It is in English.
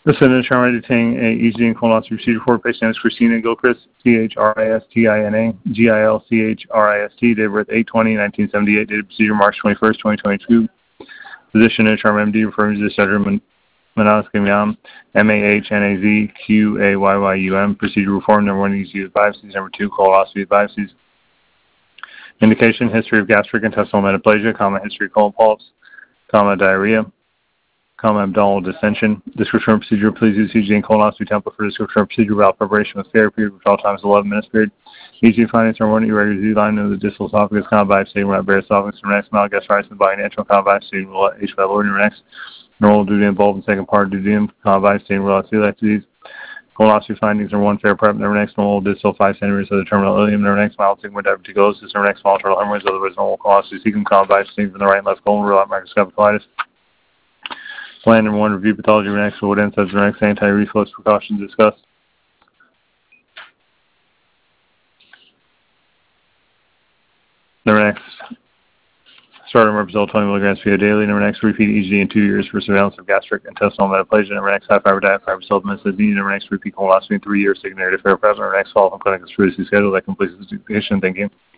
The Senator detain a ECG and colonoscopy procedure for patient is Christina Gilchrist, Christina Gilchrist, date of birth 8/20/1978, date of procedure March 21st, 2022. Physician MD referring to the Center Manazkamiam, MAHNAZQAYYUM, procedure reform number 1, ECG with biopsies, number 2, colonoscopy with biopsies. Indication, history of gastric intestinal metaplasia, history of colon polyps, diarrhea, abdominal distension. Description of procedure, please use ECG and colonoscopy template for description of procedure without preparation with failure period, which all times 11 minutes period. ECG findings are 1, irregular Z-line of the distal esophagus, biopsy, bare esophagus, next, malgastritis, and body natural, biopsy, H. pylori, next, neural duodenum bulb, and second part duodenum, biopsy, celiac disease. Colonoscopy findings are 1, fair prep, next, normal distal 5 centimeters of the terminal ileum, next, mild sigmoid diverticulosis, next, small terminal hemorrhoids, otherwise normal colonoscopy, cecum, biopsy from the right and left colon, rule out microscopic colitis. Plan number 1, review pathology, next, what NSAIDs, next, anti-reflux precautions discussed. Next, start omeprazole 20 milligrams per daily. Next, repeat ECG in 2 years for surveillance of gastric intestinal metaplasia. Next, high fiber diet, fiber supplements. Next, repeat colonoscopy in 3 years, taking negative fair prep. Next, follow-up clinic is previously scheduled. That completes the patient. Thank you.